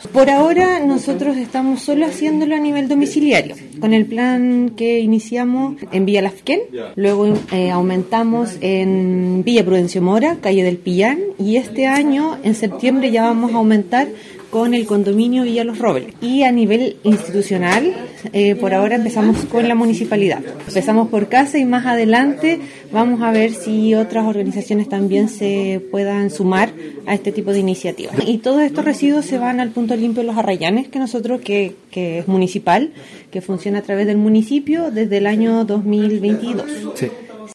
Por ahora nosotros estamos solo haciéndolo a nivel domiciliario, con el plan que iniciamos en Villa Lafquén, luego aumentamos en Villa Prudencio Mora, calle del Pillán, y este año, en septiembre, ya vamos a aumentar con el condominio Villa Los Robles. Y a nivel institucional, por ahora empezamos con la municipalidad. Empezamos por casa y más adelante vamos a ver si otras organizaciones también se puedan sumar a este tipo de iniciativas. Y todos estos residuos se van al punto limpio de Los Arrayanes, que nosotros, que es municipal, que funciona a través del municipio desde el año 2022. Sí.